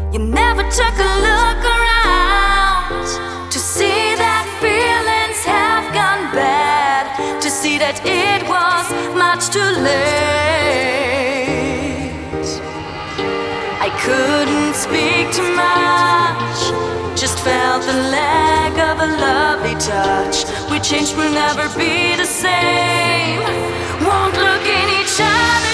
You never took a look around to see that feelings have gone bad, to see that it was much too late. I couldn't speak too much, just felt the lack of a lovely touch. We changed, we'll never be the same. Won't look in each other